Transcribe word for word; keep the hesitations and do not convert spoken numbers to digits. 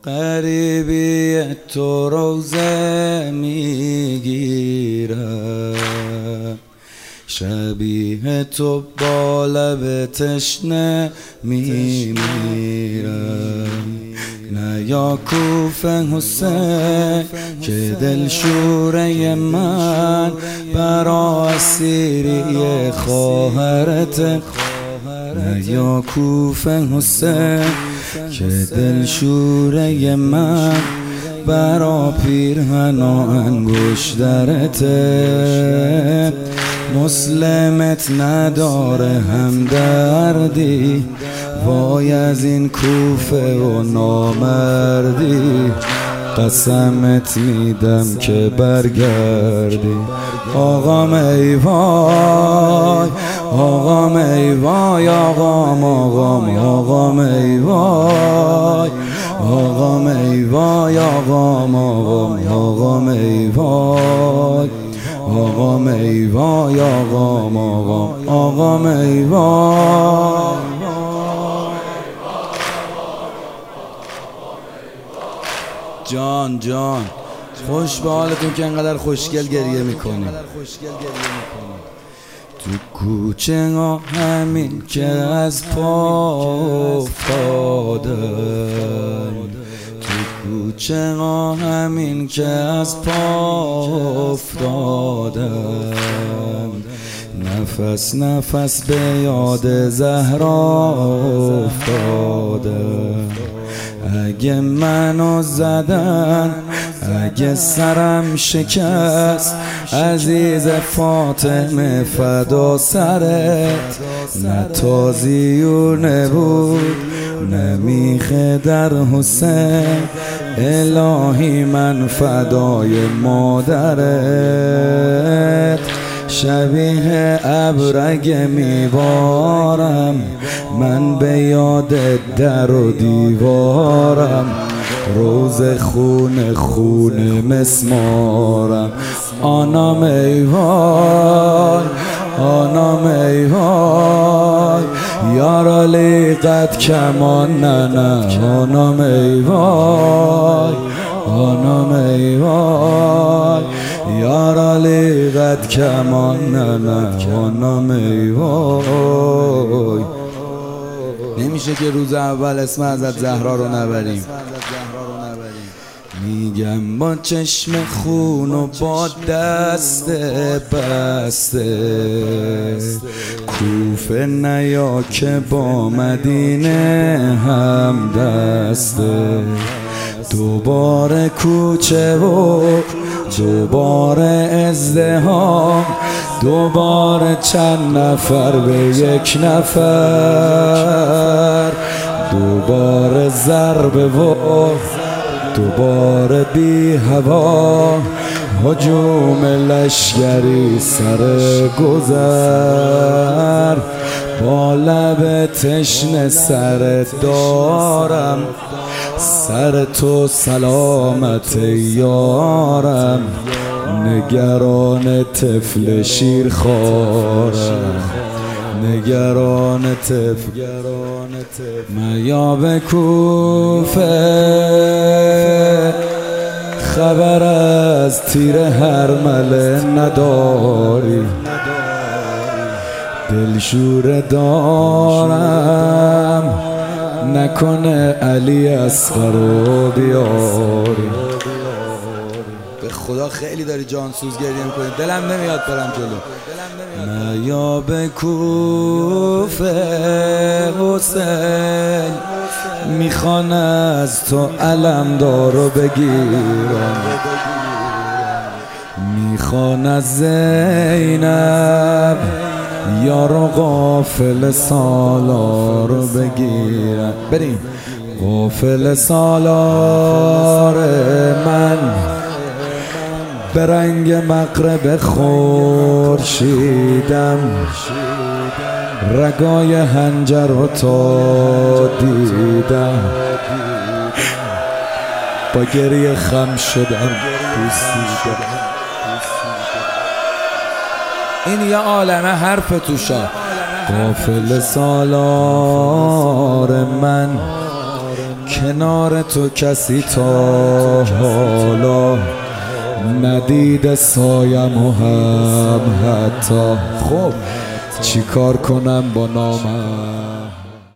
غریبی تو روزه میگیرم، شبیه تو با لب تشنه میمیرم. نه یا کوفه حسین که دلشوره من برا اسیری خواهرت، نه یا کوفه حسین که دلشوره من برا پیرهن و انگشترته. مسلمت نداره همدردی، وای از این کوفه و نامردی، قسمت میدم که برگردی. آقام ای وای، آقام ای وای، آقام آقام آقام ای وای، آقام ای وای، آقام آقام آقام ای وای، آقام ای وای، آقام آقام آقام ای وای. جان جان خوش به حالتون که انقدر خوشگل گریه میکنی. تو کوچه ها همین که از پا افتادم، تو کوچه ها همین که از پا افتادم، نفس نفس به یاد زهرا افتادم. اگه منو زدن، اگه سرم شکست، عزیز فاطمه فدا سرت. نه تازیونه بود نه میخه در حسین، الهی من فدای مادرت. شبیه ابرگه میبارم من به یاد در و دیوارم، روز خون خون مسمارم. آنام ای وای، آنام ای وای، یارا لیقت کمان نه نه. آنام ای وای، آنام ای وای، یارا لیقت کمان نه نه. آنام ای وای. نمیشه که روز اول اسم حضرت زهرا رو نبریم. میگم با چشم خون و با دست بسته، کوفه نیا که با مدینه هم دسته. دوباره کوچه و دوباره ازدحام، دوباره چند نفر به یک نفر، دوباره ضربه و دوباره بی هوا، هجوم لشگری سر گذر. با لب تشنه سر دارم، سر تو سلامت یارم، نگران طفل شیرخوارم، نگران طفل. میا به کوفه خبر از تیر هرمله نداری، دلشوره دارم نکنه علی اصغر رو بیاری. به خدا خیلی داری جانسوز گریه میکنی، دلم نمیاد برم جلو. میا به کوفه حسین، میخوان از تو علمدارو بگیرم، میخوان از زینب یارو غافل سالارو بگیرم. بریم. غافل سالار من به رنگ مغرب خورشیدم، رگای هنجر رو تا دیدم، با گریه خم شدم بوسیدم. این یه عالمه حرف توشا. غافل سالار من کنار تو کسی تا حالا ندیده سایم و هم حتی. خب چی کار کنم با نامم؟